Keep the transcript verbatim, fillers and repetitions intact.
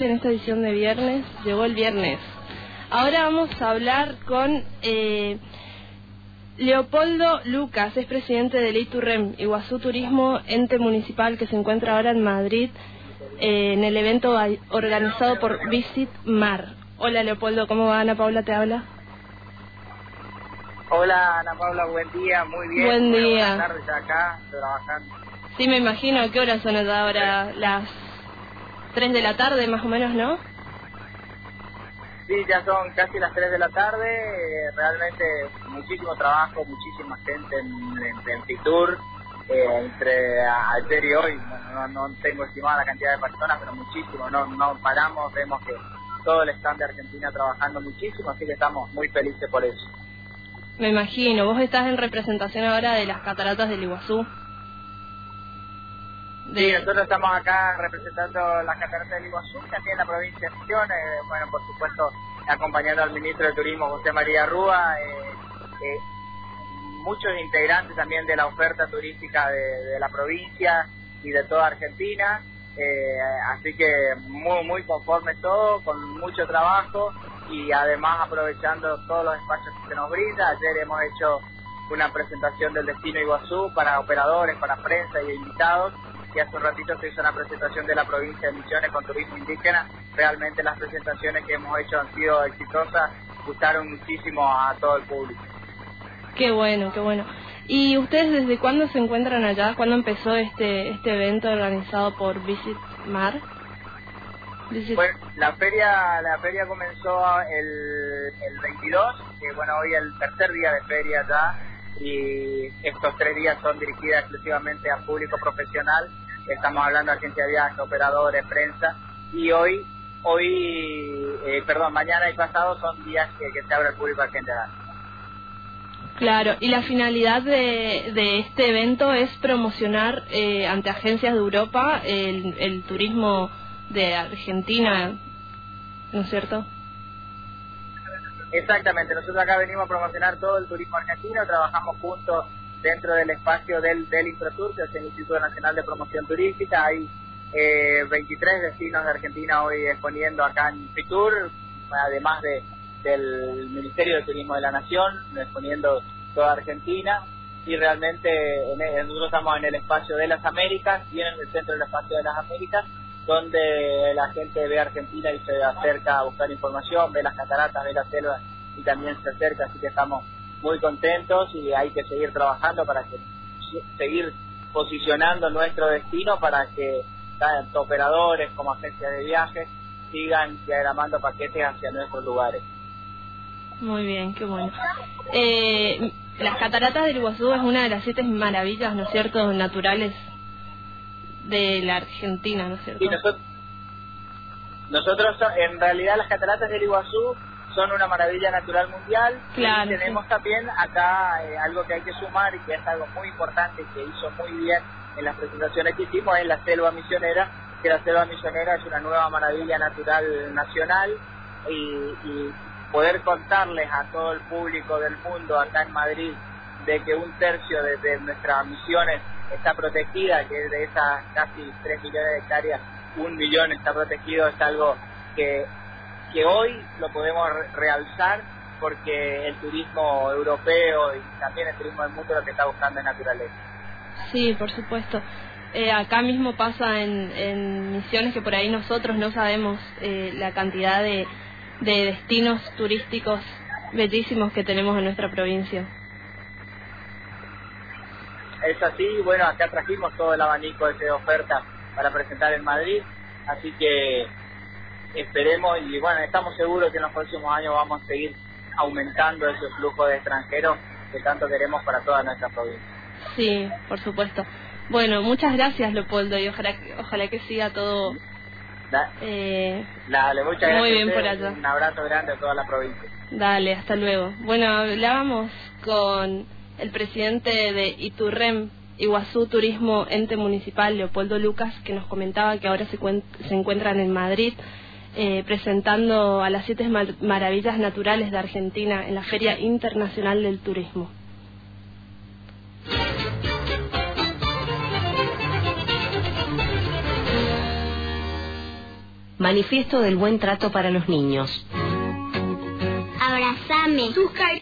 En esta edición de viernes, llegó el viernes. Ahora vamos a hablar con eh, Leopoldo Lucas, es presidente del ITURREM, Iguazú Turismo, ente municipal que se encuentra ahora en Madrid, eh, en el evento organizado por Visit Mar. Hola Leopoldo, ¿cómo va? Ana Paula te habla. Hola Ana Paula, buen día, muy bien. Buen bueno, día. Buenas tardes acá, trabajando. Sí, me imagino. ¿Qué horas son allá ahora? Las tres de la tarde más o menos, ¿no? Sí, ya son casi las tres de la tarde, eh, realmente muchísimo trabajo, muchísima gente en, en, en Fitur, eh, entre a- ayer y hoy, bueno, no, no tengo estimada la cantidad de personas, pero muchísimo, no, no paramos, vemos que todo el stand de Argentina trabajando muchísimo, así que estamos muy felices por eso. Me imagino. Vos estás en representación ahora de las cataratas del Iguazú. De... Sí, nosotros estamos acá representando las cataratas del Iguazú, también la provincia de Misiones, eh, bueno, por supuesto, acompañando al ministro de Turismo, José María Rúa, eh, eh, muchos integrantes también de la oferta turística de, de la provincia y de toda Argentina, eh, así que muy, muy conforme todo, con mucho trabajo y además aprovechando todos los espacios que se nos brinda. Ayer hemos hecho una presentación del destino Iguazú para operadores, para prensa y invitados, y hace un ratito se hizo una presentación de la provincia de Misiones con turismo indígena. Realmente las presentaciones que hemos hecho han sido exitosas, gustaron muchísimo a todo el público. Qué bueno, qué bueno. ¿Y ustedes desde cuándo se encuentran allá? ¿Cuándo empezó este este evento organizado por Visit Mar? Visit... Bueno, la feria la feria comenzó el, el veintidós, que bueno, hoy es el tercer día de feria ya, y estos tres días son dirigidas exclusivamente a público profesional. Estamos hablando de agencia de viajes, operadores, prensa, y hoy, hoy eh, perdón, mañana y pasado son días que, que se abre al público en general. Claro, y la finalidad de, de este evento es promocionar eh, ante agencias de Europa el, el turismo de Argentina, ¿no es cierto? Exactamente, nosotros acá venimos a promocionar todo el turismo argentino, trabajamos juntos dentro del espacio del, del Infratur, que es el Instituto Nacional de Promoción Turística. Hay eh, veintitrés destinos de Argentina hoy exponiendo acá en Fitur, además de del Ministerio de Turismo de la Nación, exponiendo toda Argentina, y realmente en el, nosotros estamos en el espacio de las Américas y en el centro del espacio de las Américas, donde la gente ve Argentina y se acerca a buscar información, ve las cataratas, ve la selva y también se acerca, así que estamos muy contentos y hay que seguir trabajando para que seguir posicionando nuestro destino para que tanto operadores como agencias de viajes sigan diagramando paquetes hacia nuestros lugares. Muy bien, qué bueno. Eh, las cataratas del Iguazú es una de las siete maravillas, ¿no es cierto?, naturales de la Argentina, ¿no es cierto? Y nosotros, nosotros en realidad las cataratas del Iguazú son una maravilla natural mundial. Claro, y tenemos sí. también acá eh, algo que hay que sumar y que es algo muy importante y que hizo muy bien en las presentaciones que hicimos, es la selva misionera, que la selva misionera es una nueva maravilla natural nacional, y, y poder contarles a todo el público del mundo acá en Madrid de que un tercio de, de nuestras misiones está protegida, que de esas casi tres millones de hectáreas, un millón está protegido, es algo que, que hoy lo podemos realzar porque el turismo europeo y también el turismo del mundo lo que está buscando es naturaleza. Sí, por supuesto. Eh, acá mismo pasa en, en Misiones que por ahí nosotros no sabemos eh, la cantidad de, de destinos turísticos bellísimos que tenemos en nuestra provincia. Es así, bueno, acá trajimos todo el abanico de oferta para presentar en Madrid, así que esperemos y bueno, estamos seguros que en los próximos años vamos a seguir aumentando ese flujo de extranjeros que tanto queremos para toda nuestra provincia. Sí, por supuesto. Bueno, muchas gracias Leopoldo y ojalá, ojalá que siga todo Da, eh, dale, muchas gracias. muy bien a por ustedes, allá. un abrazo grande a toda la provincia. Dale, hasta luego. Bueno, hablábamos con el presidente de ITURREM, Iguazú Turismo, ente municipal, Leopoldo Lucas, que nos comentaba que ahora se, se encuentran en Madrid eh, presentando a las siete mar maravillas naturales de Argentina en la Feria Internacional del Turismo. Manifiesto del buen trato para los niños. Abrazame.